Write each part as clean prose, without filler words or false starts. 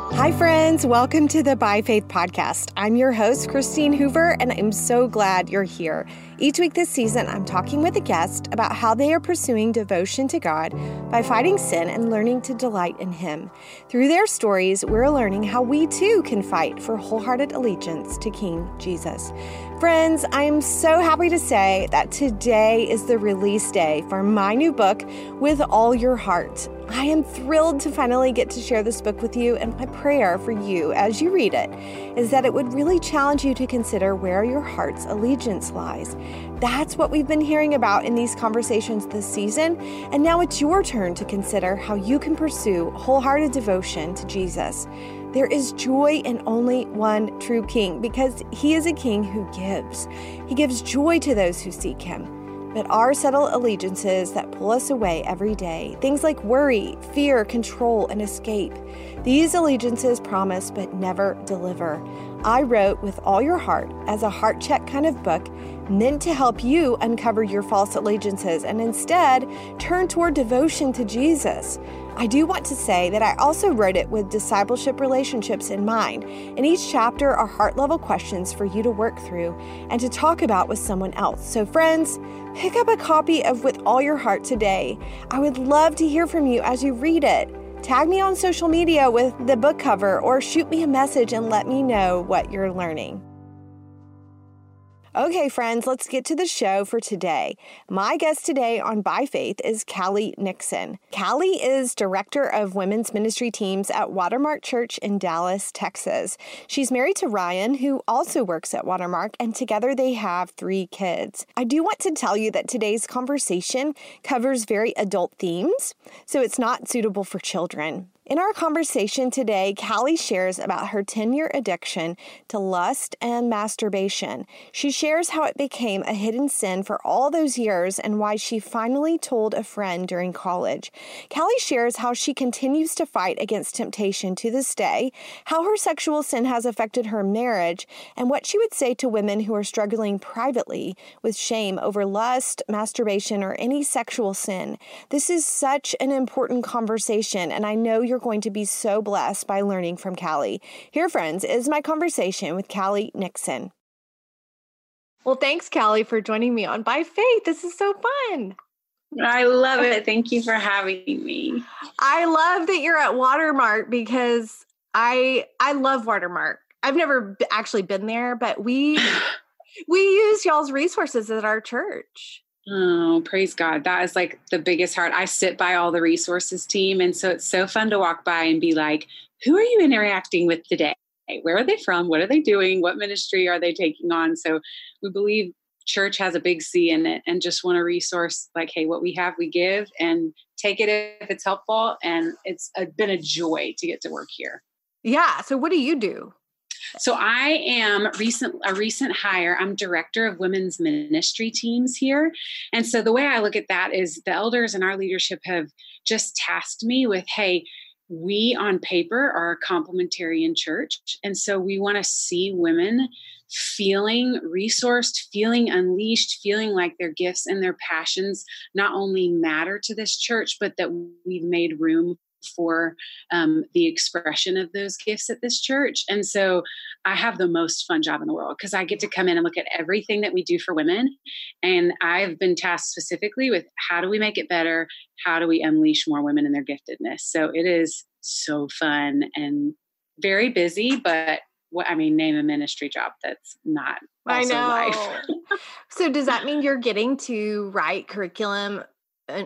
Hi, friends. Welcome to the By Faith podcast. I'm your host, Christine Hoover, and I'm so glad you're here. Each week this season, I'm talking with a guest about how they are pursuing devotion to God by fighting sin and learning to delight in Him. Through their stories, we're learning how we too can fight for wholehearted allegiance to King Jesus. Friends, I am so happy to say that today is the release day for my new book, With All Your Heart. I am thrilled to finally get to share this book with you, and my prayer for you as you read it is that it would really challenge you to consider where your heart's allegiance lies. That's what we've been hearing about in these conversations this season, and now it's your turn to consider how you can pursue wholehearted devotion to Jesus. There is joy in only one true King because He is a King who gives. He gives joy to those who seek Him. But our subtle allegiances that pull us away every day, things like worry, fear, control, and escape, these allegiances promise but never deliver. I wrote With All Your Heart as a heart check kind of book meant to help you uncover your false allegiances and instead turn toward devotion to Jesus. I do want to say that I also wrote it with discipleship relationships in mind. In each chapter are heart-level questions for you to work through and to talk about with someone else. So friends, pick up a copy of With All Your Heart today. I would love to hear from you as you read it. Tag me on social media with the book cover or shoot me a message and let me know what you're learning. Okay, friends, let's get to the show for today. My guest today on By Faith is Callie Nixon. Callie is Director of Women's Ministry Teams at Watermark Church in Dallas, Texas. She's married to Ryan, who also works at Watermark, and together they have 3 kids. I do want to tell you that today's conversation covers very adult themes, so it's not suitable for children. In our conversation today, Callie shares about her 10-year addiction to lust and masturbation. She shares how it became a hidden sin for all those years and why she finally told a friend during college. Callie shares how she continues to fight against temptation to this day, how her sexual sin has affected her marriage, and what she would say to women who are struggling privately with shame over lust, masturbation, or any sexual sin. This is such an important conversation, and I know you're going to be so blessed by learning from Callie. Here, friends, is my conversation with Callie Nixon. Well, thanks, Callie, for joining me on By Faith. This is so fun. I love it. Thank you for having me. I love that you're at Watermark because I love Watermark. I've never actually been there, but we use y'all's resources at our church. Oh, praise God. That is like the biggest heart. I sit by all the resources team. And so it's so fun to walk by and be like, who are you interacting with today? Where are they from? What are they doing? What ministry are they taking on? So we believe church has a big C in it and just want to resource like, hey, what we have, we give and take it if it's helpful. And it's been a joy to get to work here. Yeah. So what do you do? So I am a recent hire. I'm director of women's ministry teams here. And so the way I look at that is the elders and our leadership have just tasked me with, hey, we on paper are a complementarian church. And so we want to see women feeling resourced, feeling unleashed, feeling like their gifts and their passions not only matter to this church, but that we've made room for the expression of those gifts at this church. And so I have the most fun job in the world because I get to come in and look at everything that we do for women. And I've been tasked specifically with how do we make it better? How do we unleash more women in their giftedness? So it is so fun and very busy, but name a ministry job that's not also life. So does that mean you're getting to write curriculum and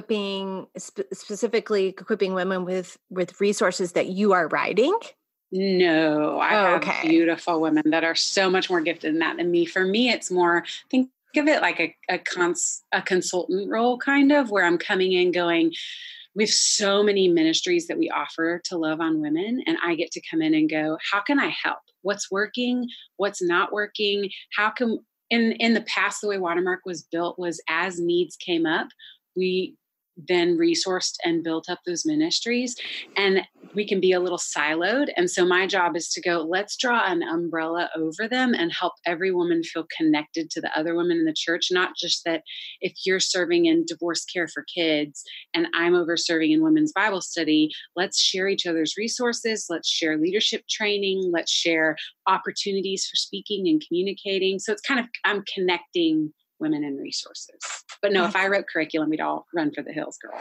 specifically equipping women with resources that you are writing? No, I have beautiful women that are so much more gifted in that than me. For me, it's more, think of it like a consultant role kind of, where I'm coming in going, we have so many ministries that we offer to love on women. And I get to come in and go, how can I help? What's working? What's not working? How can, in the past, the way Watermark was built was as needs came up, we then resourced and built up those ministries, and we can be a little siloed. And so my job is to go, let's draw an umbrella over them and help every woman feel connected to the other women in the church. Not just that if you're serving in divorce care for kids and I'm over serving in women's Bible study, let's share each other's resources. Let's share leadership training. Let's share opportunities for speaking and communicating. So it's kind of, I'm connecting women and resources. But no, if I wrote curriculum, we'd all run for the hills, girl.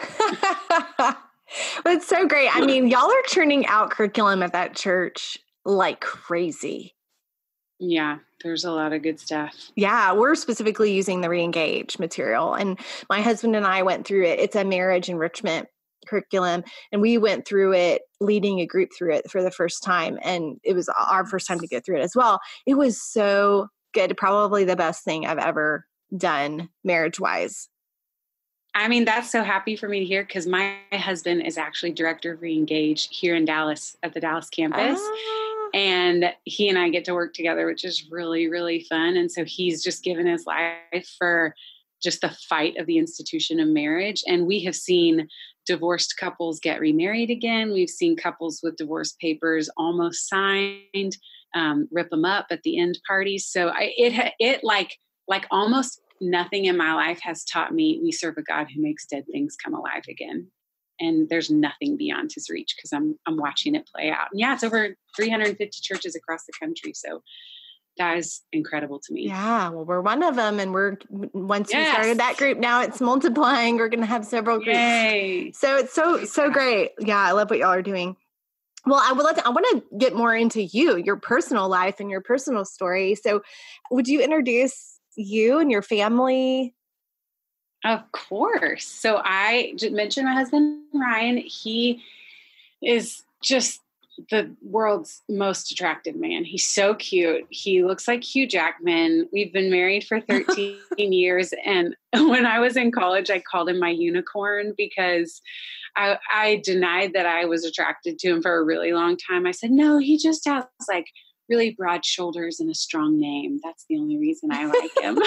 Well, it's so great. I mean, y'all are churning out curriculum at that church like crazy. Yeah, there's a lot of good stuff. Yeah, we're specifically using the Reengage material. And my husband and I went through it. It's a marriage enrichment curriculum. And we went through it, leading a group through it for the first time. And it was our first time to go through it as well. It was so good. Probably the best thing I've ever done marriage-wise. I mean, that's so happy for me to hear, because my husband is actually director of Reengage here in Dallas at the Dallas campus. And he and I get to work together, which is really, really fun. And so he's just given his life for just the fight of the institution of marriage. And we have seen divorced couples get remarried again. We've seen couples with divorce papers almost signed, rip them up at the end parties. So it like almost nothing in my life has taught me we serve a God who makes dead things come alive again. And there's nothing beyond his reach, because I'm watching it play out. And yeah, it's over 350 churches across the country. So that is incredible to me. Yeah. Well, we're one of them. And once we started that group, now it's multiplying. We're going to have several groups. Yay. So it's so great. Yeah. I love what y'all are doing. Well, I want to get more into your personal life and your personal story. So would you introduce you and your family? Of course. So I mentioned my husband, Ryan. He is just the world's most attractive man. He's so cute. He looks like Hugh Jackman. We've been married for 13 years. And when I was in college, I called him my unicorn, because I denied that I was attracted to him for a really long time. I said, no, he just has like really broad shoulders and a strong name. That's the only reason I like him.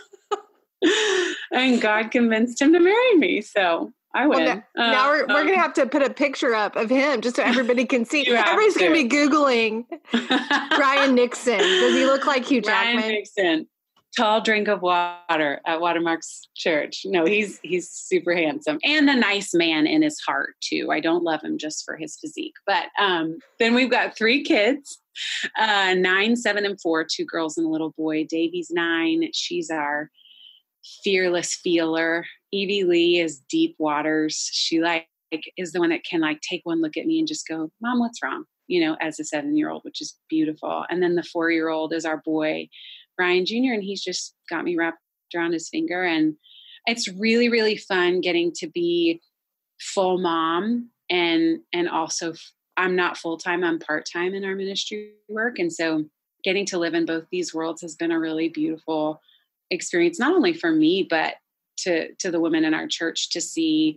And God convinced him to marry me. So I win. Well, now we're going to have to put a picture up of him just so everybody can see. Everybody's going to be Googling Ryan Nixon. Does he look like Hugh Jackman? Ryan Nixon. Tall drink of water at Watermark's church. No, he's super handsome and a nice man in his heart too. I don't love him just for his physique. But then we've got 3 kids, 9, 7, and 4, 2 girls and a little boy. Davey's 9. She's our fearless feeler. Evie Lee is deep waters. She is the one that can take one look at me and just go, Mom, what's wrong? As a 7-year-old, which is beautiful. And then the 4-year-old is our boy, Brian Jr., and he's just got me wrapped around his finger. And it's really, really fun getting to be full mom. And also I'm not full-time, I'm part-time in our ministry work. And so getting to live in both these worlds has been a really beautiful experience, not only for me, but to the women in our church, to see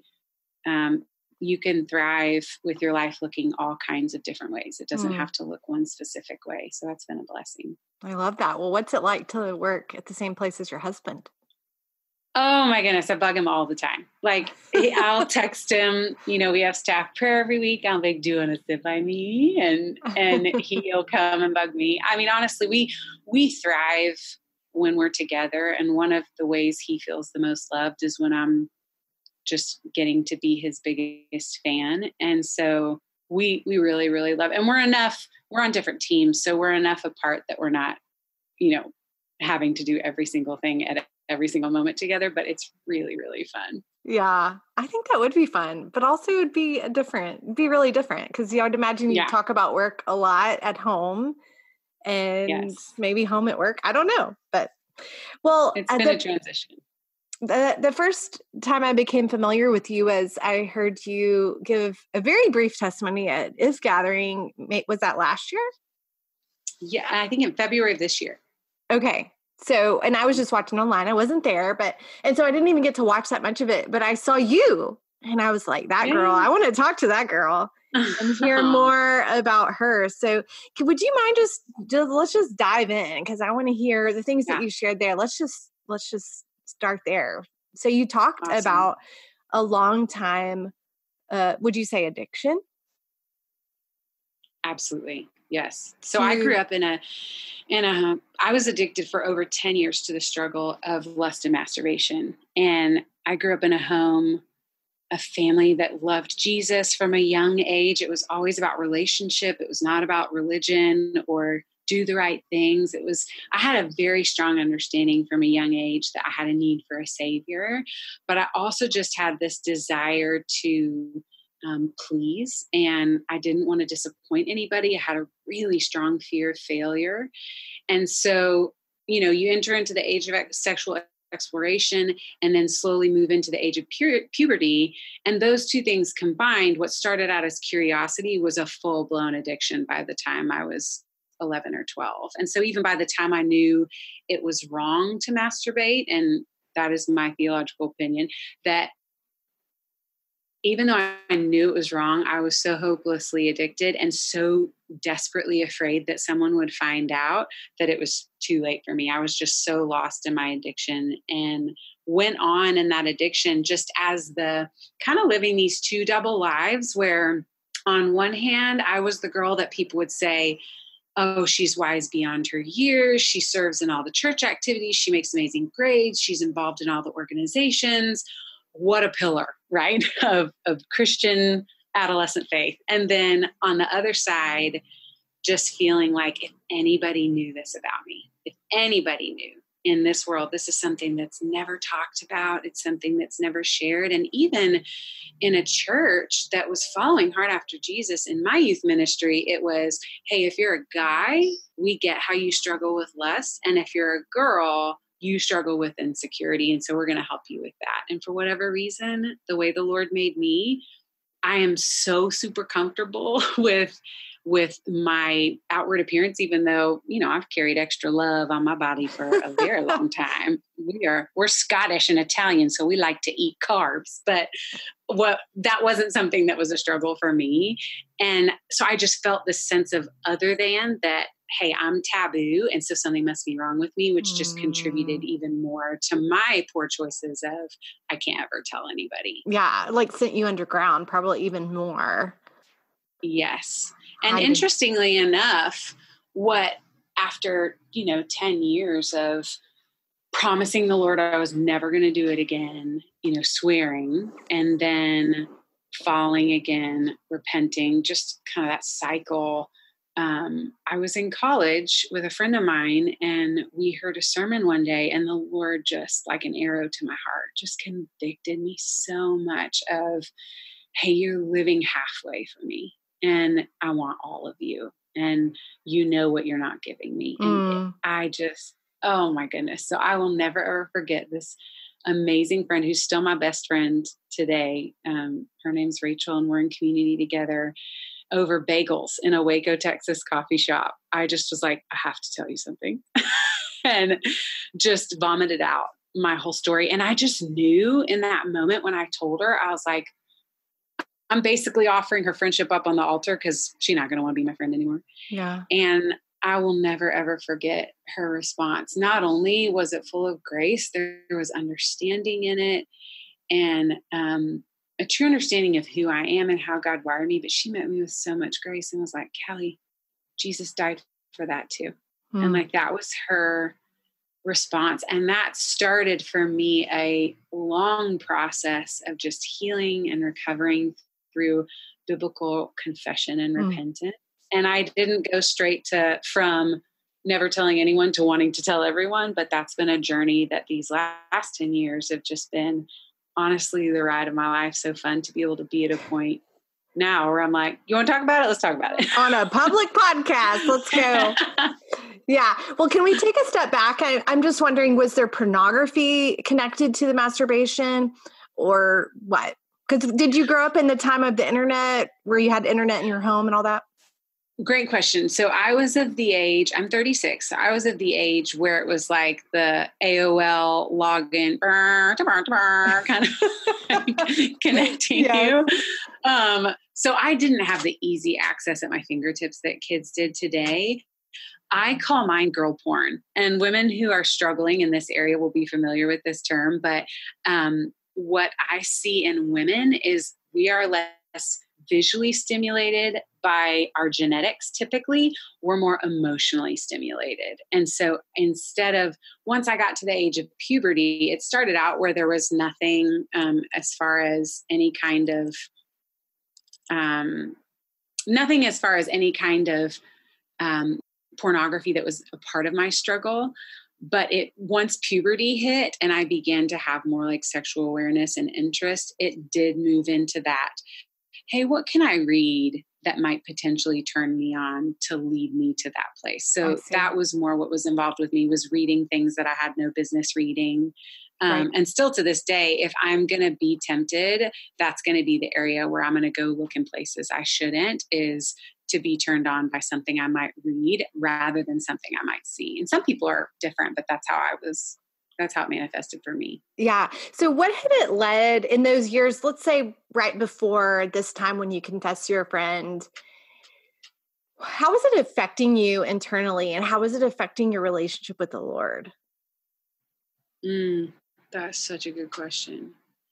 you can thrive with your life looking all kinds of different ways. It doesn't have to look one specific way. So that's been a blessing. I love that. Well, what's it like to work at the same place as your husband? Oh my goodness. I bug him all the time. I'll text him, we have staff prayer every week. I'm like, do you want to sit by me? And he'll come and bug me. I mean, honestly, we thrive when we're together. And one of the ways he feels the most loved is when I'm just getting to be his biggest fan. And so we really, really love it. And we're on different teams. So we're enough apart that we're not, having to do every single thing at every single moment together, but it's really, really fun. Yeah, I think that would be fun, but also it'd be really different, because I would imagine you talk about work a lot at home and maybe home at work. I don't know, but it's been a transition. The first time I became familiar with you was I heard you give a very brief testimony at If Gathering. Was that last year? Yeah, I think in February of this year. Okay. So, and I was just watching online. I wasn't there, and so I didn't even get to watch that much of it, but I saw you and I was like, that girl, I want to talk to that girl and hear more about her. So would you mind let's just dive in, because I want to hear the things that you shared there. Let's just start there. So you talked about a long time, would you say addiction? Absolutely. Yes. So I grew up I was addicted for over 10 years to the struggle of lust and masturbation. And I grew up in a family that loved Jesus from a young age. It was always about relationship. It was not about religion or do the right things. I had a very strong understanding from a young age that I had a need for a savior, but I also just had this desire to please. And I didn't want to disappoint anybody. I had a really strong fear of failure. And so, you enter into the age of sexual exploration and then slowly move into the age of puberty. And those two things combined, what started out as curiosity was a full-blown addiction by the time I was 11 or 12. And so even by the time I knew it was wrong to masturbate, and that is my theological opinion, that even though I knew it was wrong, I was so hopelessly addicted and so desperately afraid that someone would find out that it was too late for me. I was just so lost in my addiction and went on in that addiction just as the kind of living these two double lives where on one hand, I was the girl that people would say, oh, she's wise beyond her years. She serves in all the church activities. She makes amazing grades. She's involved in all the organizations. What a pillar, right, of Christian adolescent faith. And then on the other side, just feeling like if anybody knew this about me, if anybody knew in this world, this is something that's never talked about. It's something that's never shared. And even in a church that was following hard after Jesus in my youth ministry, it was, hey, if you're a guy, we get how you struggle with lust. And if you're a girl, you struggle with insecurity. And so we're going to help you with that. And for whatever reason, the way the Lord made me, I am so super comfortable with my outward appearance, even though, I've carried extra love on my body for a very long time. We're Scottish and Italian, so we like to eat carbs, but that wasn't something that was a struggle for me. And so I just felt this sense of other than that, hey, I'm taboo. And so something must be wrong with me, which just contributed even more to my poor choices of, I can't ever tell anybody. Yeah. Like sent you underground, probably even more. Yes. And interestingly enough, after 10 years of promising the Lord I was never going to do it again, swearing, and then falling again, repenting, just kind of that cycle. I was in college with a friend of mine and we heard a sermon one day and the Lord just like an arrow to my heart just convicted me so much of, hey, you're living halfway for me and I want all of you and what you're not giving me. And I just, oh my goodness. So I will never ever forget this amazing friend who's still my best friend today. Her name's Rachel and we're in community together over bagels in a Waco, Texas coffee shop. I just was like, I have to tell you something and just vomited out my whole story. And I just knew in that moment when I told her, I was like, I'm basically offering her friendship up on the altar because she's not going to want to be my friend anymore. Yeah. And I will never, ever forget her response. Not only was it full of grace, there was understanding in it and a true understanding of who I am and how God wired me. But she met me with so much grace and was like, Callie, Jesus died for that too. And like, that was her response. And that started for me a long process of just healing and recovering through biblical confession and repentance. And I didn't go straight from never telling anyone to wanting to tell everyone, but that's been a journey that these last 10 years have just been honestly the ride of my life. So fun to be able to be at a point now where I'm like, you want to talk about it? Let's talk about it. On a public podcast. Let's go. Yeah. Well, can we take a step back? I'm just wondering, was there pornography connected to the masturbation or what? Because did you grow up in the time of the internet where you had internet in your home and all that? Great question. So I was of the age, I'm 36. So I was of the age where it was like the AOL login, kind of connecting you. So I didn't have the easy access at my fingertips that kids did today. I call mine girl porn, and women who are struggling in this area will be familiar with this term, but what I see in women is we are less visually stimulated by our genetics. Typically, we're more emotionally stimulated. And so instead of, once I got to the age of puberty, it started out where there was nothing as far as any kind of pornography that was a part of my struggle. But once puberty hit and I began to have more like sexual awareness and interest, it did move into that. Hey, what can I read that might potentially turn me on to lead me to that place? So that was more what was involved with me, was reading things that I had no business reading. Right. And still to this day, if I'm going to be tempted, that's going to be the area where I'm going to go look in places I shouldn't, is to be turned on by something I might read rather than something I might see. And some people are different, but that's how it manifested for me. Yeah. So what had it led in those years, let's say right before this time when you confessed to your friend, how was it affecting you internally, and how was it affecting your relationship with the Lord? That's such a good question.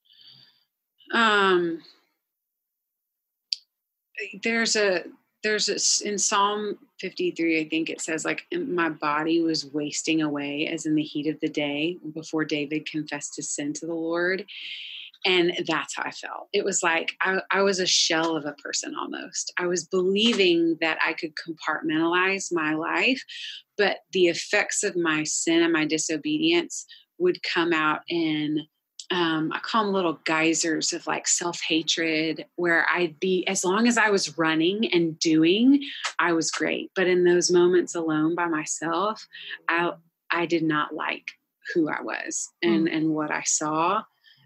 There's in Psalm 53, I think it says, like, my body was wasting away as in the heat of the day, before David confessed his sin to the Lord. And that's how I felt. It was like I was a shell of a person almost. I was believing that I could compartmentalize my life, but the effects of my sin and my disobedience would come out in, I call them little geysers of like self-hatred, where I'd be, as long as I was running and doing, I was great. But in those moments alone by myself, I did not like who I was and what I saw.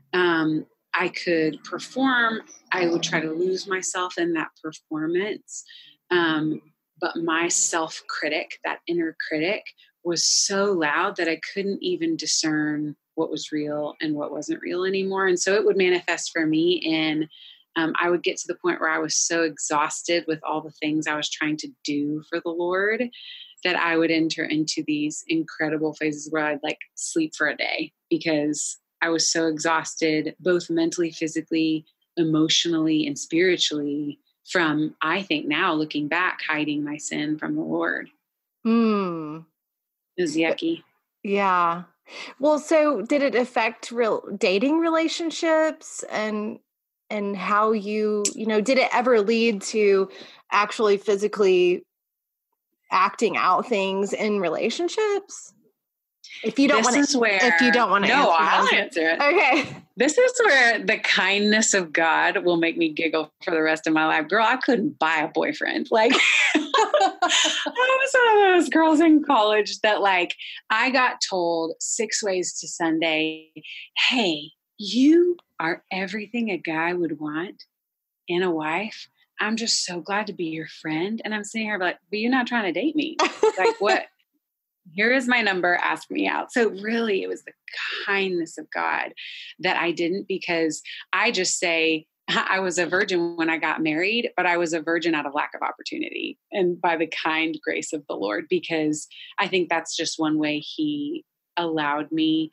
I could perform. I would try to lose myself in that performance. But my self-critic, that inner critic, was so loud that I couldn't even discern what was real and what wasn't real anymore. And so it would manifest for me in, I would get to the point where I was so exhausted with all the things I was trying to do for the Lord that I would enter into these incredible phases where I'd like sleep for a day, because I was so exhausted, both mentally, physically, emotionally, and spiritually, from, I think now looking back, hiding my sin from the Lord. It was yucky. Yeah. Well, so did it affect real dating relationships and how did it ever lead to actually physically acting out things in relationships? If you don't want to, I'll answer it. Okay. This is where the kindness of God will make me giggle for the rest of my life. Girl, I couldn't buy a boyfriend. Like, I was one of those girls in college that, like, I got told 6 ways to Sunday, hey, you are everything a guy would want in a wife. I'm just so glad to be your friend. And I'm sitting here like, but you're not trying to date me. Like, what? Here is my number, ask me out. So really, it was the kindness of God that I didn't, because I just say I was a virgin when I got married, but I was a virgin out of lack of opportunity and by the kind grace of the Lord, because I think that's just one way he allowed me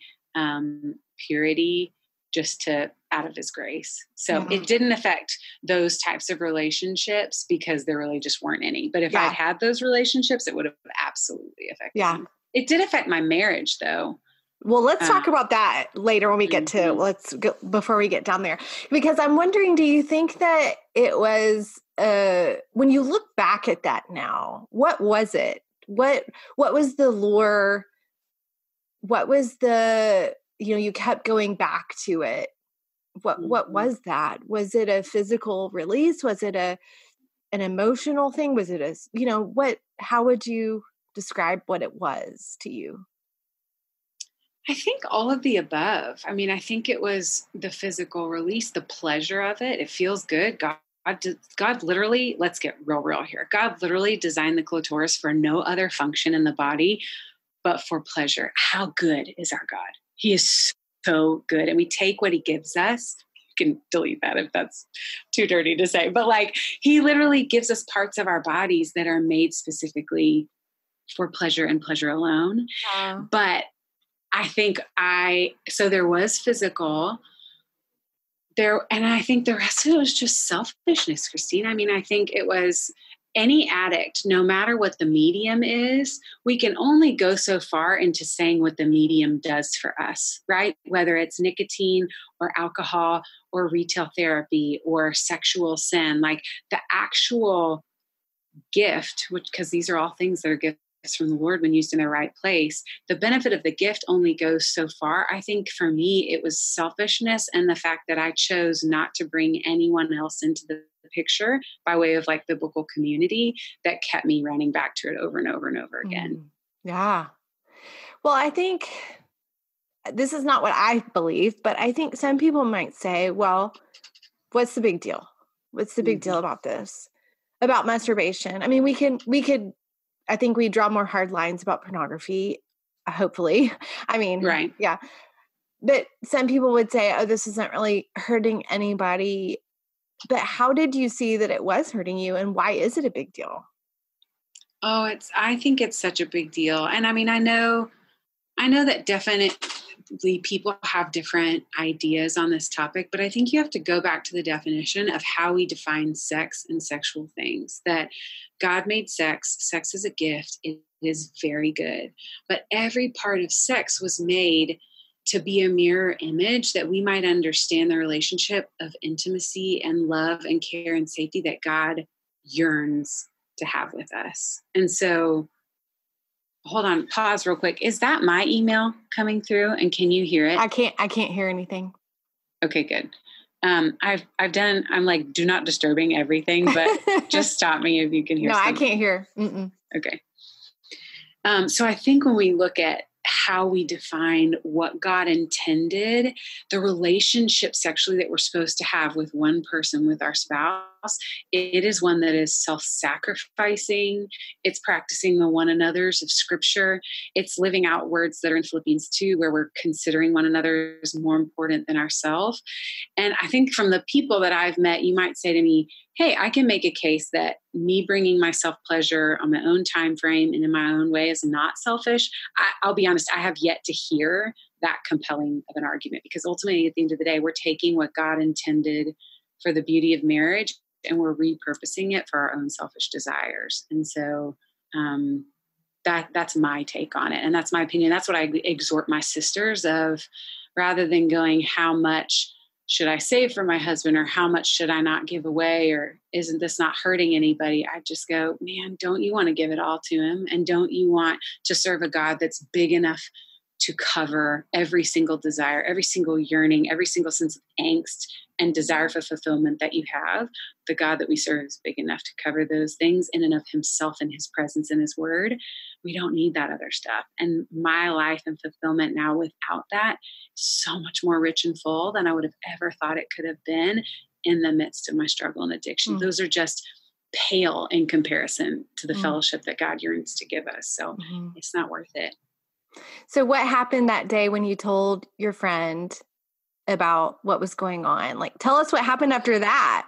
purity, just out of his grace. So It didn't affect those types of relationships because there really just weren't any. But if I'd had those relationships, it would have absolutely affected them. It did affect my marriage though. Well, let's talk about that later when we get to, let's go before we get down there, because I'm wondering, do you think that it was, when you look back at that now, what was it? What was the lure? What was the, you kept going back to it. What was that? Was it a physical release? Was it an emotional thing? Was it how would you describe what it was to you? I think all of the above. I mean, I think it was the physical release, the pleasure of it. It feels good. God literally, let's get real here. God literally designed the clitoris for no other function in the body, but for pleasure. How good is our God? He is so good. And we take what he gives us. You can delete that if that's too dirty to say, but like, he literally gives us parts of our bodies that are made specifically for pleasure and pleasure alone. But I think so there was physical, and I think the rest of it was just selfishness, Christine. I mean, I think it was any addict, no matter what the medium is, we can only go so far into saying what the medium does for us, right? Whether it's nicotine or alcohol or retail therapy or sexual sin, like the actual gift, which, because these are all things that are gifts from the Lord when used in the right place, the benefit of the gift only goes so far. I think for me, it was selfishness and the fact that I chose not to bring anyone else into the picture by way of like biblical community that kept me running back to it over and over and over again. Yeah. Well, I think this is not what I believe, but I think some people might say, well, what's the big deal? What's the big deal about this? About masturbation? I mean, we could, I think we draw more hard lines about pornography, hopefully. I mean, right. Yeah. But some people would say, oh, this isn't really hurting anybody. But how did you see that it was hurting you, and why is it a big deal? Oh, I think it's such a big deal. And I mean, I know that definitely people have different ideas on this topic, but I think you have to go back to the definition of how we define sex and sexual things, that God made sex. Sex is a gift. It is very good. But every part of sex was made to be a mirror image that we might understand the relationship of intimacy and love and care and safety that God yearns to have with us. And so, hold on, pause real quick. Is that my email coming through? And can you hear it? I can't hear anything. Okay, good. I'm like, do not disturbing everything, but just stop me if you can hear something. I can't hear. Mm-mm. Okay. So I think when we look at how we define what God intended, the relationship sexually that we're supposed to have with one person, with our spouse, it is one that is self-sacrificing. It's practicing the one another's of Scripture. It's living out words that are in Philippians 2, where we're considering one another as more important than ourselves. And I think from the people that I've met, you might say to me, hey, I can make a case that me bringing myself pleasure on my own time frame and in my own way is not selfish. I'll be honest, I have yet to hear that compelling of an argument, because ultimately at the end of the day, we're taking what God intended for the beauty of marriage and we're repurposing it for our own selfish desires. And so that's my take on it. And that's my opinion. That's what I exhort my sisters of, rather than going, how much should I save for my husband, or how much should I not give away, or isn't this not hurting anybody? I just go, man, don't you want to give it all to him? And don't you want to serve a God that's big enough to cover every single desire, every single yearning, every single sense of angst and desire for fulfillment that you have? The God that we serve is big enough to cover those things in and of himself and his presence and his word. We don't need that other stuff. And my life and fulfillment now without that is so much more rich and full than I would have ever thought it could have been in the midst of my struggle and addiction. Those are just pale in comparison to the fellowship that God yearns to give us. So it's not worth it. So what happened that day when you told your friend about what was going on? Like, tell us what happened after that.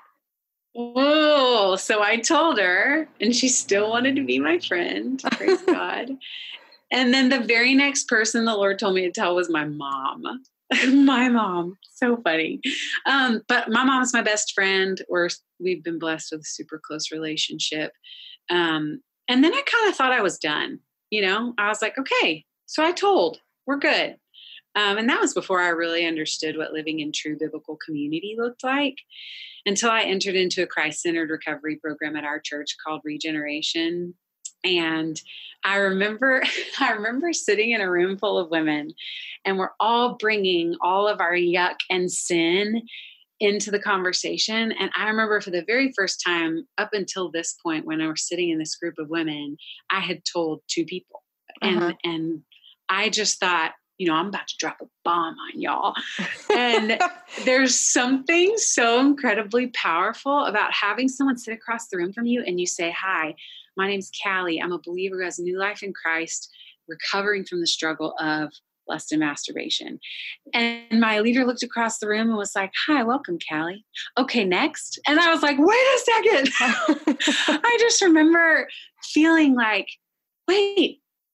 Oh, so I told her, and she still wanted to be my friend. Praise God. And then the very next person the Lord told me to tell was my mom. My mom. So funny. But my mom's my best friend. We've been blessed with a super close relationship. And then I kind of thought I was done. I was like, okay. So I told, we're good. And that was before I really understood what living in true biblical community looked like, until I entered into a Christ-centered recovery program at our church called Regeneration. And I remember sitting in a room full of women, and we're all bringing all of our yuck and sin into the conversation. And I remember for the very first time up until this point, when I was sitting in this group of women, I had told 2 people. And I just thought, I'm about to drop a bomb on y'all. And there's something so incredibly powerful about having someone sit across the room from you and you say, hi, my name's Callie. I'm a believer who has new life in Christ, recovering from the struggle of lust and masturbation. And my leader looked across the room and was like, hi, welcome, Callie. Okay, next. And I was like, wait a second. I just remember feeling like, wait,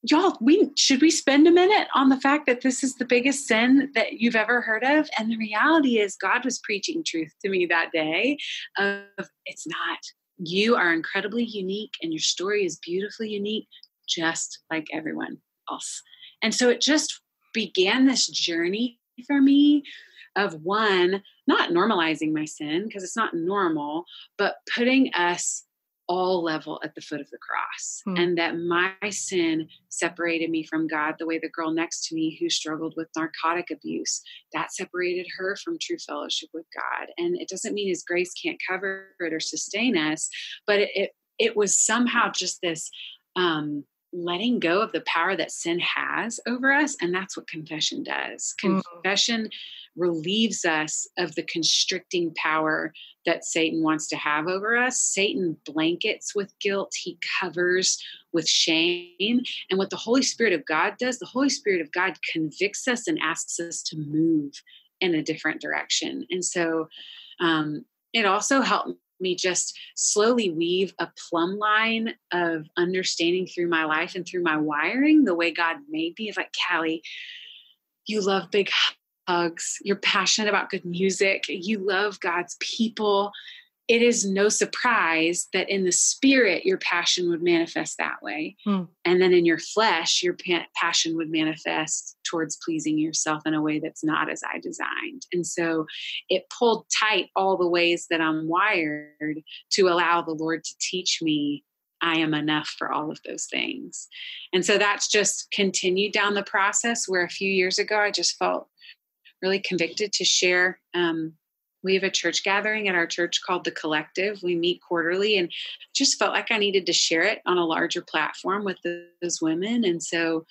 y'all, should we spend a minute on the fact that this is the biggest sin that you've ever heard of? And the reality is God was preaching truth to me that day of it's not. You are incredibly unique and your story is beautifully unique, just like everyone else. And so it just began this journey for me of one, not normalizing my sin because it's not normal, but putting us all level at the foot of the cross. And that my sin separated me from God the way the girl next to me who struggled with narcotic abuse, that separated her from true fellowship with God. And it doesn't mean his grace can't cover it or sustain us, but it was somehow just this letting go of the power that sin has over us. And that's what confession does. Confession relieves us of the constricting power that Satan wants to have over us. Satan blankets with guilt. He covers with shame. And what the Holy Spirit of God does, the Holy Spirit of God convicts us and asks us to move in a different direction. And so it also helped me just slowly weave a plumb line of understanding through my life and through my wiring, the way God made me. Of like, Callie, you love big hugs. You're passionate about good music. You love God's people. It is no surprise that in the spirit, your passion would manifest that way. And then in your flesh, your passion would manifest towards pleasing yourself in a way that's not as I designed. And so it pulled tight all the ways that I'm wired to allow the Lord to teach me I am enough for all of those things. And so that's just continued down the process where a few years ago, I just felt really convicted to share. We have a church gathering at our church called The Collective. We meet quarterly and just felt like I needed to share it on a larger platform with those women. And so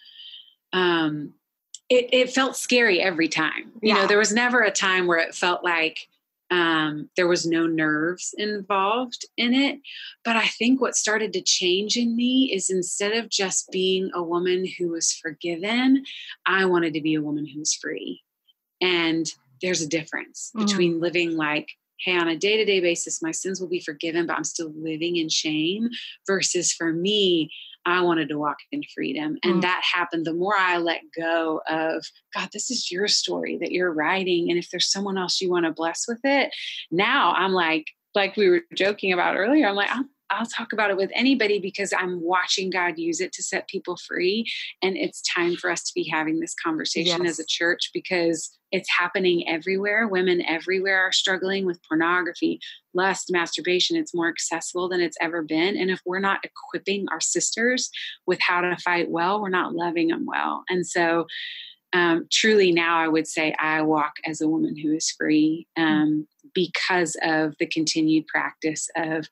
it felt scary every time. You know, there was never a time where it felt like there was no nerves involved in it. But I think what started to change in me is instead of just being a woman who was forgiven, I wanted to be a woman who was free. And there's a difference between living like, hey, on a day-to-day basis, my sins will be forgiven, but I'm still living in shame, versus for me, I wanted to walk in freedom. And that happened the more I let go of, God, this is your story that you're writing. And if there's someone else you want to bless with it, now I'm like we were joking about earlier, I'm like, I'll talk about it with anybody because I'm watching God use it to set people free. And it's time for us to be having this conversation as a church because it's happening everywhere. Women everywhere are struggling with pornography, lust, masturbation. It's more accessible than it's ever been. And if we're not equipping our sisters with how to fight well, we're not loving them well. And so truly now I would say I walk as a woman who is free because of the continued practice of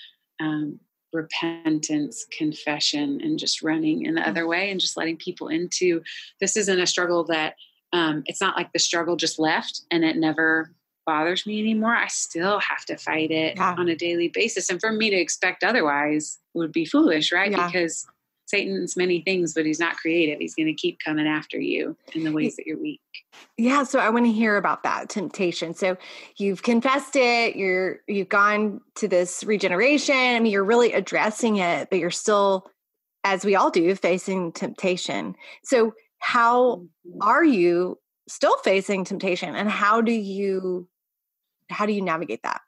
repentance, confession, and just running in the other way and just letting people into this isn't a struggle that it's not like the struggle just left and it never bothers me anymore. I still have to fight it on a daily basis. And for me to expect otherwise would be foolish, right? Because Satan's many things, but he's not creative. He's going to keep coming after you in the ways that you're weak. Yeah. So I want to hear about that temptation. So you've confessed it, you've gone to this regeneration. I mean, you're really addressing it, but you're still, as we all do, facing temptation. So how are you still facing temptation and how do you navigate that?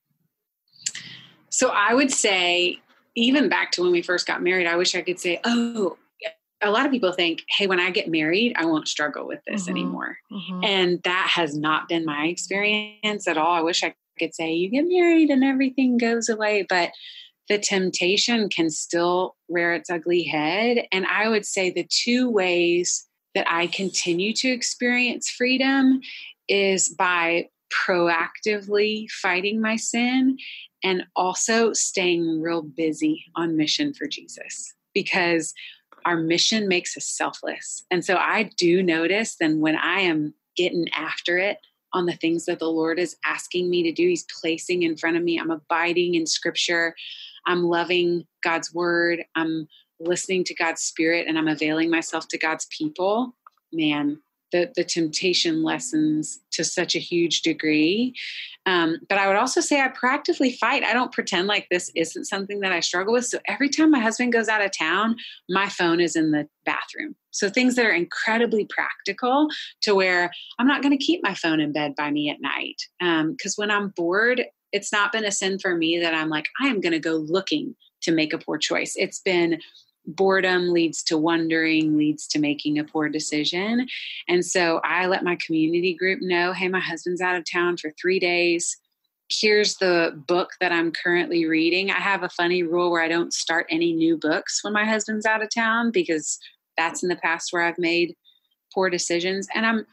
So I would say, even back to when we first got married, I wish I could say, oh, a lot of people think, hey, when I get married, I won't struggle with this anymore. And that has not been my experience at all. I wish I could say you get married and everything goes away, but the temptation can still rear its ugly head. And I would say the two ways that I continue to experience freedom is by proactively fighting my sin and also staying real busy on mission for Jesus, because our mission makes us selfless. And so I do notice then when I am getting after it on the things that the Lord is asking me to do, he's placing in front of me, I'm abiding in scripture, I'm loving God's word, I'm listening to God's spirit, and I'm availing myself to God's people, man, the temptation lessens to such a huge degree. But I would also say I proactively fight. I don't pretend like this isn't something that I struggle with. So every time my husband goes out of town, my phone is in the bathroom. So things that are incredibly practical to where I'm not going to keep my phone in bed by me at night. Because when I'm bored, it's not been a sin for me that I'm like, I am going to go looking to make a poor choice. It's been boredom leads to wondering, leads to making a poor decision. And so I let my community group know, hey, my husband's out of town for 3 days. Here's the book that I'm currently reading. I have a funny rule where I don't start any new books when my husband's out of town, because that's in the past where I've made poor decisions. And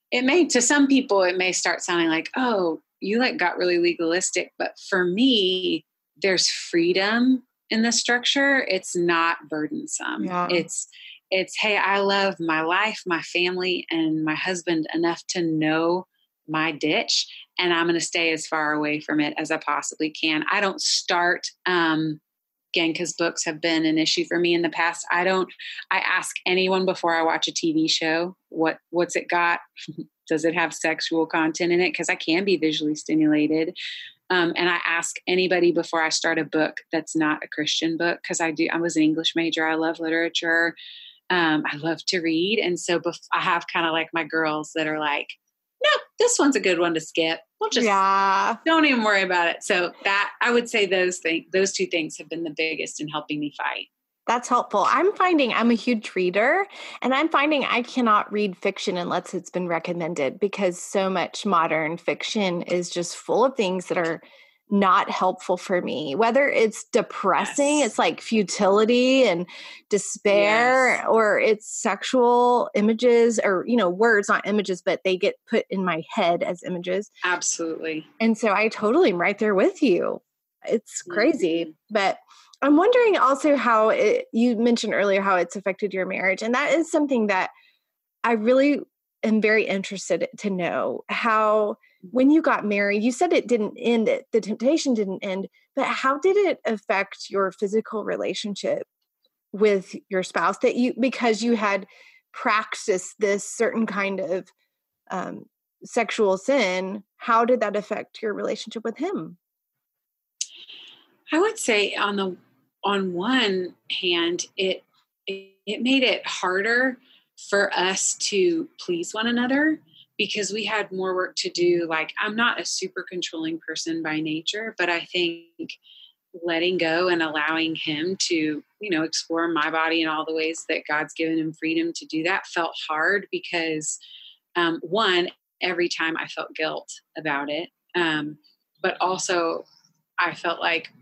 to some people, it may start sounding like, oh, you like got really legalistic. But for me, there's freedom in the structure. It's not burdensome. Yeah. It's, hey, I love my life, my family, and my husband enough to know my ditch, and I'm going to stay as far away from it as I possibly can. I don't start, again, because books have been an issue for me in the past. I ask anyone before I watch a TV show, what's it got? Does it have sexual content in it? Because I can be visually stimulated. And I ask anybody before I start a book that's not a Christian book, because I was an English major. I love literature. I love to read. And so I have kind of like my girls that are like, no, this one's a good one to skip. We'll just don't even worry about it. So that, I would say those two things have been the biggest in helping me fight. That's helpful. I'm finding I'm a huge reader, and I'm finding I cannot read fiction unless it's been recommended, because so much modern fiction is just full of things that are not helpful for me. Whether it's depressing, Yes. It's like futility and despair, Yes. or it's sexual images or, words, not images, but they get put in my head as images. Absolutely. And so I totally am right there with you. It's crazy. Mm-hmm. But I'm wondering also how you mentioned earlier how it's affected your marriage. And that is something that I really am very interested to know. How, when you got married, you said it didn't end, the temptation didn't end, but how did it affect your physical relationship with your spouse, because you had practiced this certain kind of sexual sin? How did that affect your relationship with him? I would say on one hand, it made it harder for us to please one another, because we had more work to do. Like, I'm not a super controlling person by nature, but I think letting go and allowing him to, explore my body in all the ways that God's given him freedom to do that felt hard, because one, every time I felt guilt about it. But also I felt like,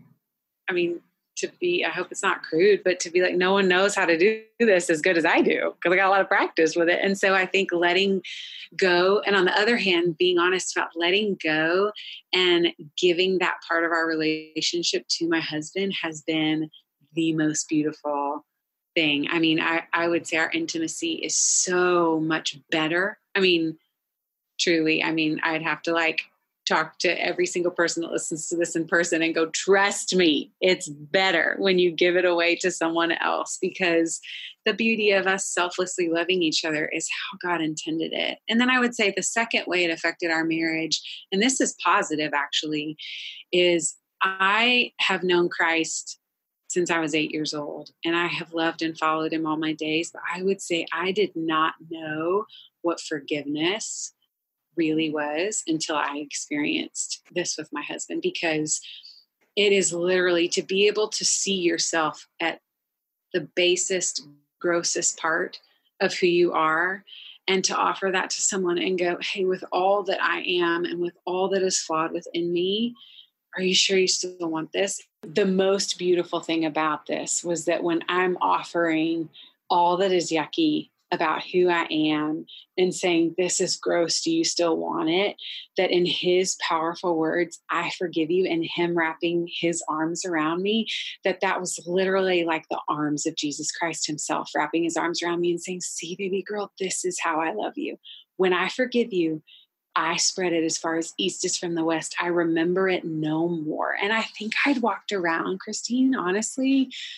I hope it's not crude, but to be like, no one knows how to do this as good as I do, because I got a lot of practice with it. And so I think letting go, and on the other hand, being honest about letting go and giving that part of our relationship to my husband has been the most beautiful thing. I would say our intimacy is so much better. Truly, I'd have to talk to every single person that listens to this in person and go, trust me, it's better when you give it away to someone else, because the beauty of us selflessly loving each other is how God intended it. And then I would say the second way it affected our marriage, and this is positive actually, is I have known Christ since I was 8 years old, and I have loved and followed him all my days. But I would say I did not know what forgiveness really was until I experienced this with my husband, because it is literally to be able to see yourself at the basest, grossest part of who you are, and to offer that to someone and go, hey, with all that I am and with all that is flawed within me, are you sure you still want this? The most beautiful thing about this was that when I'm offering all that is yucky about who I am and saying, this is gross, do you still want it? That in his powerful words, I forgive you, and him wrapping his arms around me, that was literally like the arms of Jesus Christ himself, wrapping his arms around me and saying, see, baby girl, this is how I love you. When I forgive you, I spread it as far as east is from the west. I remember it no more. And I think I'd walked around, Christine, honestly,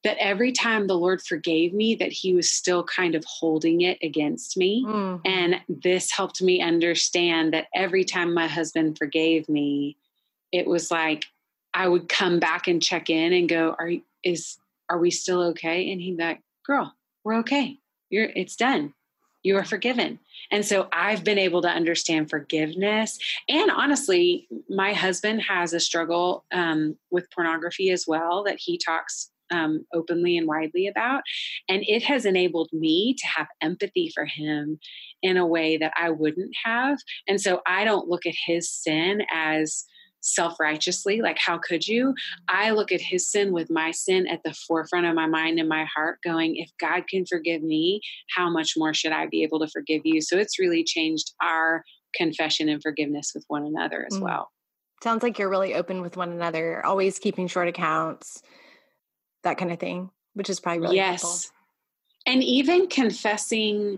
that every time the Lord forgave me, that he was still kind of holding it against me. Mm-hmm. And this helped me understand that every time my husband forgave me, it was like, I would come back and check in and go, are we still okay? And he'd be like, girl, we're okay. It's done. You are forgiven. And so I've been able to understand forgiveness. And honestly, my husband has a struggle with pornography as well that he talks openly and widely about. And it has enabled me to have empathy for him in a way that I wouldn't have. And so I don't look at his sin as self-righteously, like, how could you? I look at his sin with my sin at the forefront of my mind and my heart, going, if God can forgive me, how much more should I be able to forgive you? So it's really changed our confession and forgiveness with one another as well. Sounds like you're really open with one another, always keeping short accounts, that kind of thing, which is probably really helpful. And even confessing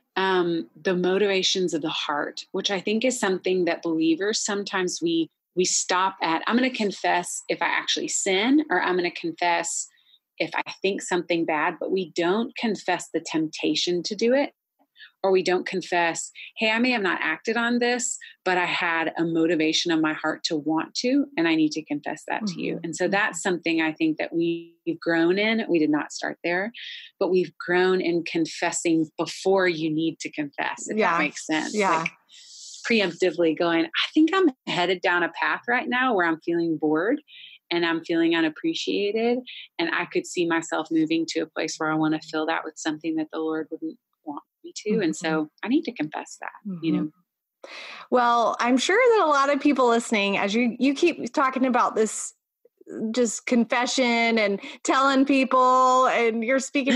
the motivations of the heart, which I think is something that believers, sometimes we stop at, I'm going to confess if I actually sin, or I'm going to confess if I think something bad, but we don't confess the temptation to do it. Or we don't confess, hey, I may have not acted on this, but I had a motivation in my heart to want to, and I need to confess that to you. And so that's something I think that we've grown in. We did not start there, but we've grown in confessing before you need to confess, if that makes sense. Yeah. Like, preemptively going, I think I'm headed down a path right now where I'm feeling bored and I'm feeling unappreciated. And I could see myself moving to a place where I want to fill that with something that the Lord wouldn't want me to. And so I need to confess that, you know. Well, I'm sure that a lot of people listening, as you keep talking about this, just confession and telling people, and you're speaking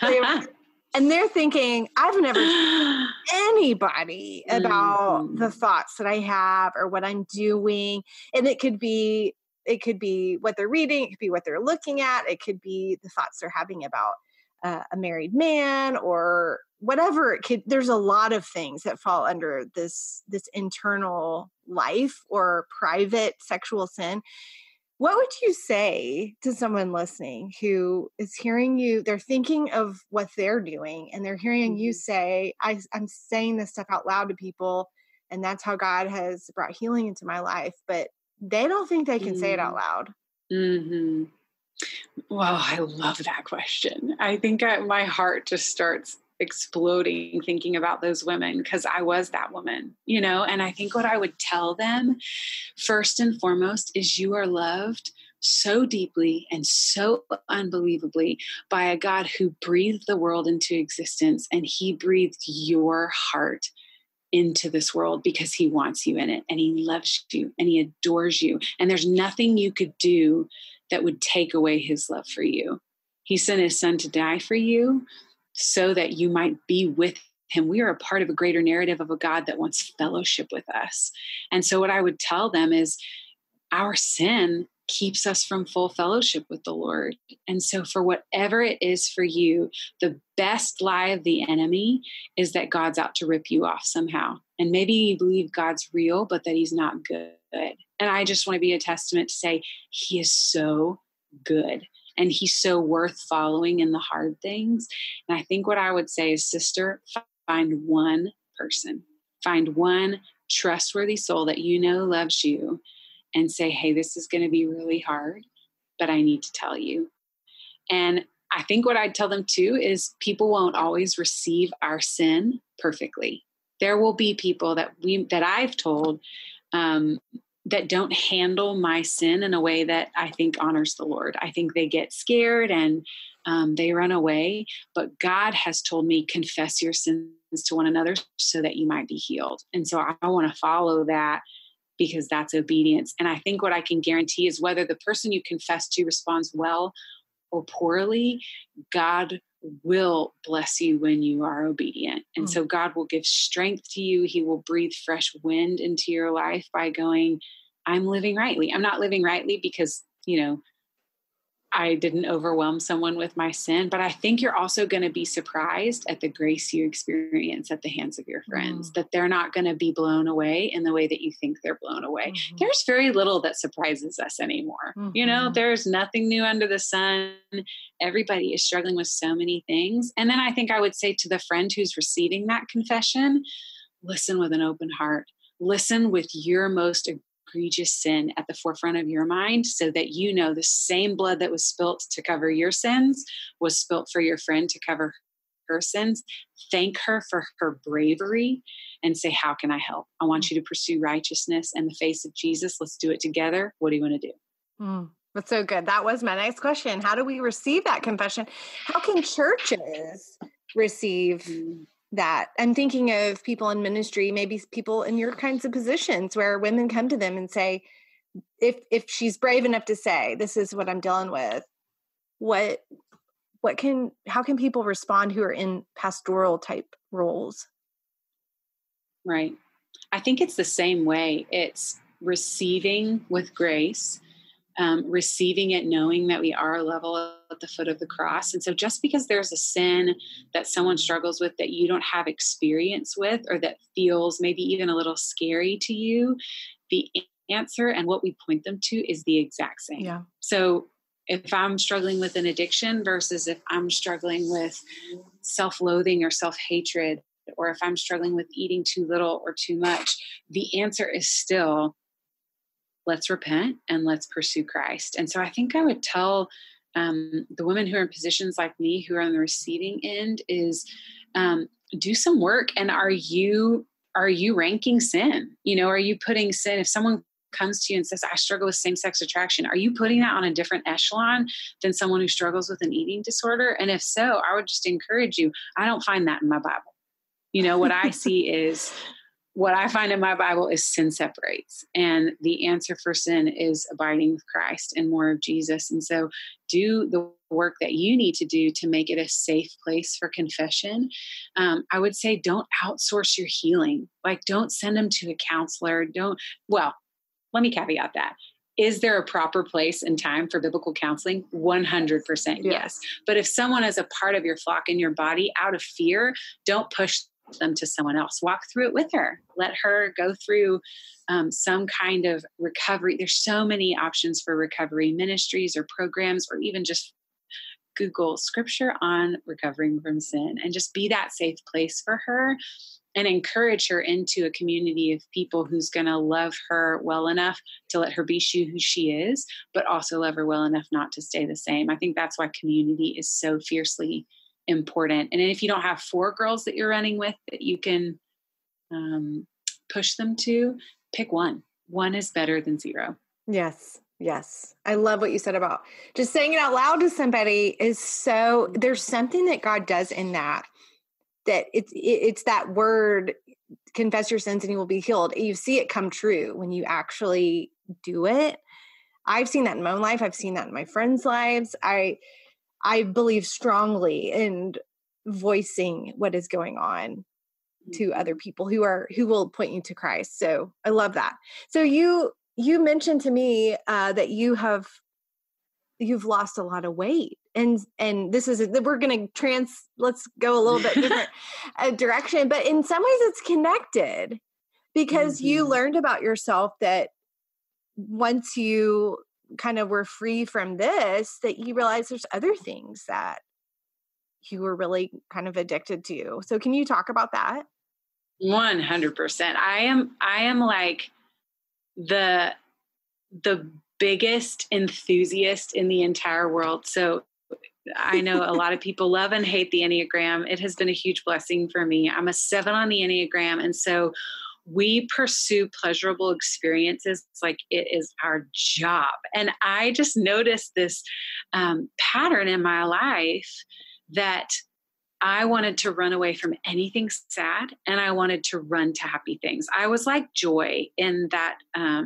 and they're thinking, I've never told anybody about the thoughts that I have or what I'm doing. And it could be what they're reading. It could be what they're looking at. It could be the thoughts they're having about a married man or whatever. There's a lot of things that fall under this internal life or private sexual sin. What would you say to someone listening who is hearing you, they're thinking of what they're doing and they're hearing you say, I'm saying this stuff out loud to people and that's how God has brought healing into my life, but they don't think they can say it out loud? Well, I love that question. I think my heart just starts exploding thinking about those women, because I was that woman, you know. And I think what I would tell them first and foremost is you are loved so deeply and so unbelievably by a God who breathed the world into existence, and he breathed your heart into this world because he wants you in it, and he loves you and he adores you. And there's nothing you could do that would take away his love for you. He sent his son to die for you so that you might be with him. We are a part of a greater narrative of a God that wants fellowship with us. And so what I would tell them is our sin keeps us from full fellowship with the Lord. And so for whatever it is for you, the best lie of the enemy is that God's out to rip you off somehow. And maybe you believe God's real, but that he's not good. And I just want to be a testament to say he is so good. And he's so worth following in the hard things. And I think what I would say is, sister, find one person, find one trustworthy soul that you know loves you, and say, hey, this is going to be really hard, but I need to tell you. And I think what I'd tell them too is people won't always receive our sin perfectly. There will be people that I've told that don't handle my sin in a way that I think honors the Lord. I think they get scared and they run away. But God has told me, confess your sins to one another so that you might be healed. And so I want to follow that, because that's obedience. And I think what I can guarantee is whether the person you confess to responds well or poorly, God will bless you when you are obedient. And so God will give strength to you. He will breathe fresh wind into your life by going, I'm living rightly. I'm not living rightly because, you know, I didn't overwhelm someone with my sin, but I think you're also going to be surprised at the grace you experience at the hands of your friends, that they're not going to be blown away in the way that you think they're blown away. There's very little that surprises us anymore. You know, there's nothing new under the sun. Everybody is struggling with so many things. And then I think I would say to the friend who's receiving that confession, listen with an open heart. Listen with your most egregious sin at the forefront of your mind, so that you know the same blood that was spilt to cover your sins was spilt for your friend to cover her sins. Thank her for her bravery and say, how can I help? I want you to pursue righteousness in the face of Jesus. Let's do it together. What do you want to do? That's so good. That was my next question. How do we receive that confession? How can churches receive that? I'm thinking of people in ministry, maybe people in your kinds of positions where women come to them and say, if she's brave enough to say, this is what I'm dealing with, how can people respond who are in pastoral type roles? Right. I think it's the same way. It's receiving with grace, receiving it, knowing that we are level at the foot of the cross. And so just because there's a sin that someone struggles with that you don't have experience with, or that feels maybe even a little scary to you, the answer and what we point them to is the exact same. Yeah. So if I'm struggling with an addiction versus if I'm struggling with self-loathing or self-hatred, or if I'm struggling with eating too little or too much, the answer is still, let's repent and let's pursue Christ. And so I think I would tell the women who are in positions like me, who are on the receiving end, is do some work. And are you ranking sin? You know, are you putting sin, if someone comes to you and says, I struggle with same-sex attraction, are you putting that on a different echelon than someone who struggles with an eating disorder? And if so, I would just encourage you, I don't find that in my Bible. You know, what I see is, what I find in my Bible is sin separates. And the answer for sin is abiding with Christ and more of Jesus. And so do the work that you need to do to make it a safe place for confession. I would say don't outsource your healing. Like, don't send them to a counselor. Let me caveat that. Is there a proper place and time for biblical counseling? 100% yes. But if someone is a part of your flock in your body, out of fear, don't push them to someone else. Walk through it with her. Let her go through some kind of recovery. There's so many options for recovery ministries or programs, or even just Google scripture on recovering from sin, and just be that safe place for her and encourage her into a community of people who's going to love her well enough to let her be who she is, but also love her well enough not to stay the same. I think that's why community is so fiercely important. And if you don't have 4 girls that you're running with that you can push them to, pick one. One is better than 0. Yes. Yes. I love what you said about just saying it out loud to somebody is so, there's something that God does in that it's that word, confess your sins and you will be healed. You see it come true when you actually do it. I've seen that in my own life. I've seen that in my friends' lives. I believe strongly in voicing what is going on to other people who will point you to Christ. So I love that. So you mentioned to me that you've lost a lot of weight, and this is we're going to let's go a little bit different direction, but in some ways it's connected, because you learned about yourself that once you kind of were free from this, that you realize there's other things that you were really kind of addicted to. So can you talk about that? 100%. I am like the biggest enthusiast in the entire world. So I know a lot of people love and hate the Enneagram. It has been a huge blessing for me. I'm a 7 on the Enneagram. And so we pursue pleasurable experiences. It's like it is our job. And I just noticed this pattern in my life that I wanted to run away from anything sad, and I wanted to run to happy things. I was like Joy in that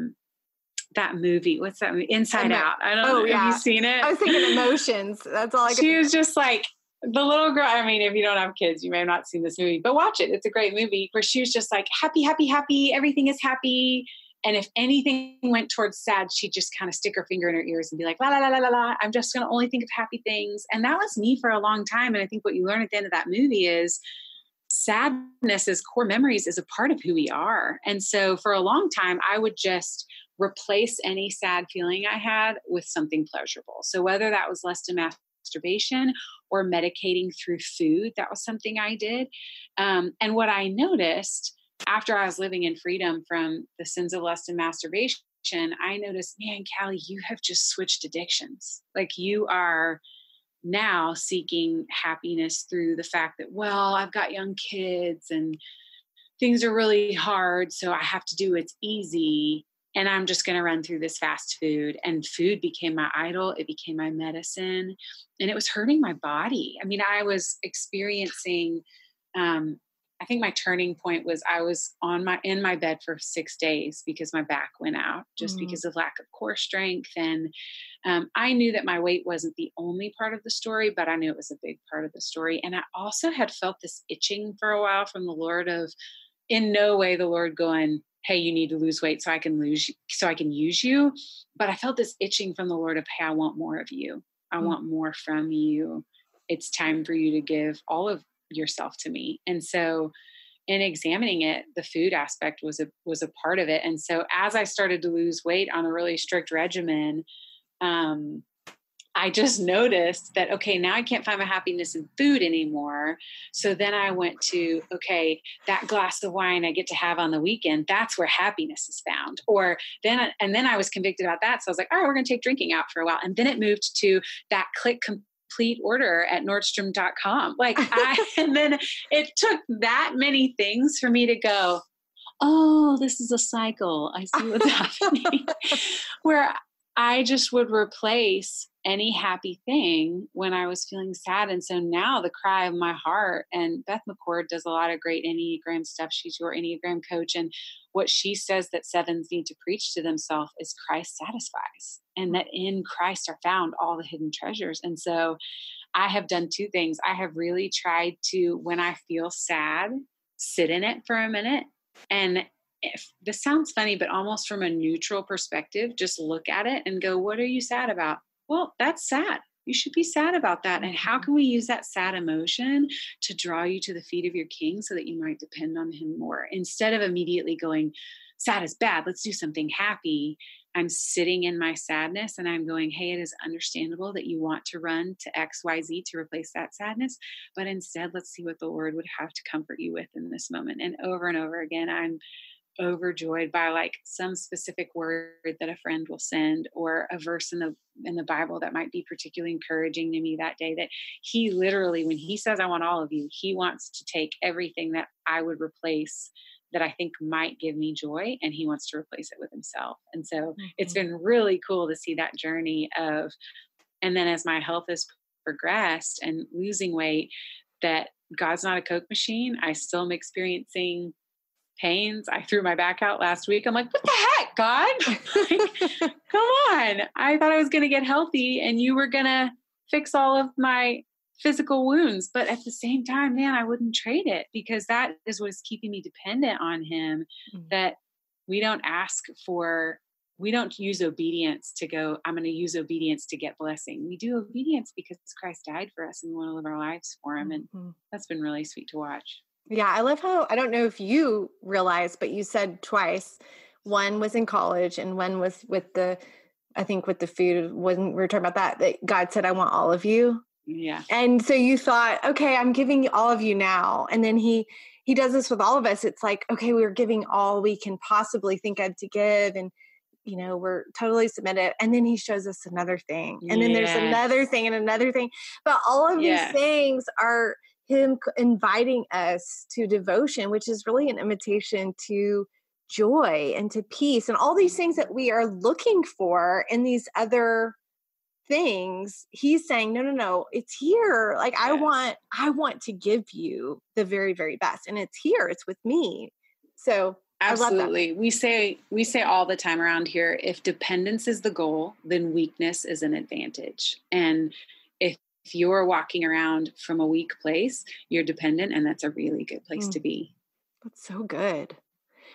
movie. What's that movie? Inside Out. I don't know. Yeah. Have you seen it? I was thinking Emotions. That's all I could. She was just like the little girl. I mean, if you don't have kids, you may have not seen this movie, but watch it. It's a great movie where she was just like happy, happy, happy. Everything is happy. And if anything went towards sad, she'd just kind of stick her finger in her ears and be like, la, la, la, la, la, la. I'm just going to only think of happy things. And that was me for a long time. And I think what you learn at the end of that movie is sadness as core memories is a part of who we are. And so for a long time, I would just replace any sad feeling I had with something pleasurable. So whether that was lust and masturbation or medicating through food, that was something I did. And what I noticed after I was living in freedom from the sins of lust and masturbation, I noticed, man, Callie, you have just switched addictions. Like you are now seeking happiness through the fact that, well, I've got young kids and things are really hard, so I have to do what's easy. And I'm just going to run through this fast food. And food became my idol. It became my medicine. And it was hurting my body. I mean, I was experiencing, I think my turning point was I was in my bed for 6 days because my back went out just because of lack of core strength. And I knew that my weight wasn't the only part of the story, but I knew it was a big part of the story. And I also had felt this itching for a while from the Lord of, in no way the Lord going, hey, you need to lose weight so I can use you. But I felt this itching from the Lord of, hey, I want more of you. I want more from you. It's time for you to give all of yourself to me. And so in examining it, the food aspect was a part of it. And so as I started to lose weight on a really strict regimen, I just noticed that, okay, now I can't find my happiness in food anymore. So then I went to, okay, that glass of wine I get to have on the weekend, that's where happiness is found. Then I was convicted about that. So I was like, all right, we're going to take drinking out for a while. And then it moved to that click complete order at Nordstrom.com. And then it took that many things for me to go, oh, this is a cycle. I see what's happening. Where I just would replace any happy thing when I was feeling sad. And so now the cry of my heart, and Beth McCord does a lot of great Enneagram stuff. She's your Enneagram coach. And what she says that sevens need to preach to themselves is Christ satisfies, and that in Christ are found all the hidden treasures. And so I have done two things. I have really tried to, when I feel sad, sit in it for a minute. And if this sounds funny, but almost from a neutral perspective, just look at it and go, what are you sad about? Well, that's sad. You should be sad about that. And how can we use that sad emotion to draw you to the feet of your King so that you might depend on him more? Instead of immediately going, sad is bad, let's do something happy. I'm sitting in my sadness and I'm going, hey, it is understandable that you want to run to XYZ to replace that sadness. But instead, let's see what the Lord would have to comfort you with in this moment. And over again, I'm overjoyed by like some specific word that a friend will send, or a verse in the Bible that might be particularly encouraging to me that day, that he literally, when he says, I want all of you, he wants to take everything that I would replace that I think might give me joy, and he wants to replace it with himself. And so it's been really cool to see that journey of, and then as my health has progressed and losing weight, that God's not a Coke machine. I still am experiencing pains. I threw my back out last week. I'm like, what the heck, God? Like, come on. I thought I was going to get healthy and you were going to fix all of my physical wounds. But at the same time, man, I wouldn't trade it, because that is what's keeping me dependent on him, that we don't use obedience to go, I'm going to use obedience to get blessing. We do obedience because Christ died for us and we want to live our lives for him. And that's been really sweet to watch. Yeah, I love how, I don't know if you realized, but you said twice, one was in college and one was with the food, when we were talking about that God said, I want all of you. Yeah. And so you thought, okay, I'm giving all of you now. And then he does this with all of us. It's like, okay, we're giving all we can possibly think of to give. And, we're totally submitted. And then he shows us another thing. And then there's another thing and another thing. But all of these things are him inviting us to devotion, which is really an invitation to joy and to peace and all these things that we are looking for in these other things. He's saying, no, it's here. Like, I want to give you the very, very best. And it's here. It's with me. So absolutely. I love that. We say all the time around here, if dependence is the goal, then weakness is an advantage. And if you're walking around from a weak place, you're dependent, and that's a really good place to be. That's so good.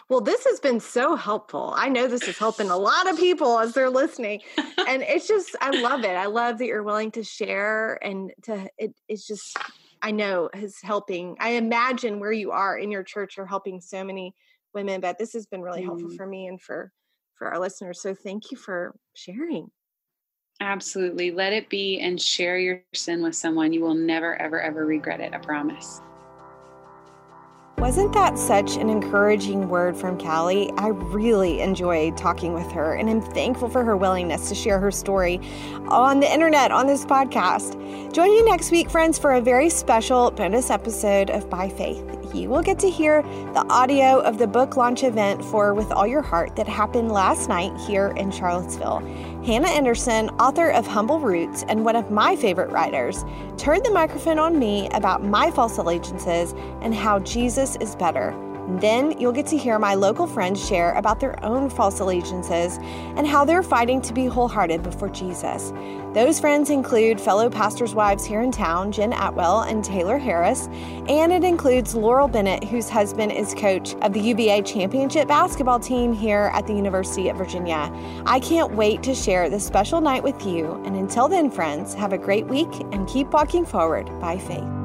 Well, this has been so helpful. I know this is helping a lot of people as they're listening. And it's just, I love it. I love that you're willing to share and it's just, I know is helping. I imagine where you are in your church, you're helping so many women, but this has been really helpful for me and for our listeners. So thank you for sharing. Absolutely. Let it be and share your sin with someone. You will never, ever, ever regret it. I promise. Wasn't that such an encouraging word from Callie? I really enjoyed talking with her, and I'm thankful for her willingness to share her story on the internet on this podcast. Join me next week, friends, for a very special bonus episode of By Faith. You will get to hear the audio of the book launch event for With All Your Heart that happened last night here in Charlottesville. Hannah Anderson, author of Humble Roots and one of my favorite writers, turned the microphone on me about my false allegiances and how Jesus is better. Then you'll get to hear my local friends share about their own false allegiances and how they're fighting to be wholehearted before Jesus. Those friends include fellow pastors' wives here in town, Jen Atwell and Taylor Harris, and it includes Laurel Bennett, whose husband is coach of the UVA championship basketball team here at the University of Virginia. I can't wait to share this special night with you, and until then, friends, have a great week and keep walking forward by faith.